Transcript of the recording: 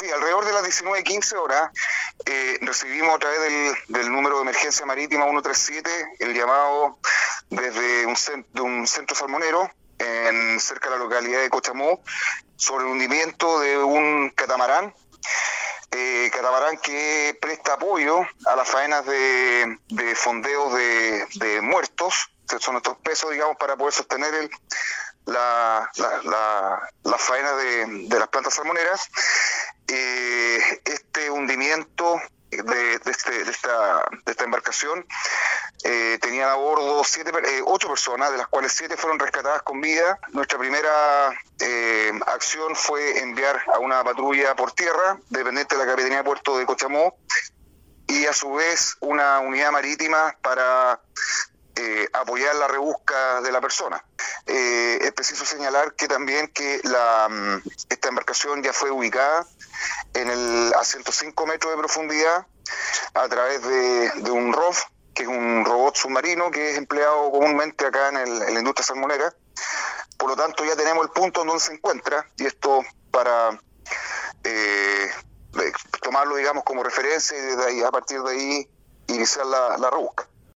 Sí, alrededor de las 19:15 horas recibimos a través del número de emergencia marítima 137 el llamado desde un centro salmonero cerca de la localidad de Cochamó sobre el hundimiento de un catamarán. Catamarán que presta apoyo a las faenas de fondeos de muertos, que son estos pesos, digamos, para poder sostener la faena de las plantas salmoneras. Este hundimiento de esta embarcación tenían a bordo 8 personas, de las cuales 7 fueron rescatadas con vida. Nuestra primera acción fue enviar a una patrulla por tierra, dependiente de la Capitanía de Puerto de Cochamó, y a su vez una unidad marítima para apoyar la rebusca de la persona. Es preciso señalar que también que esta embarcación ya fue ubicada a 105 metros de profundidad a través de un ROV, que es un robot submarino que es empleado comúnmente acá en la industria salmonera. Por lo tanto, ya tenemos el punto en donde se encuentra, y esto para tomarlo, digamos, como referencia, y a partir de ahí iniciar la rebusca.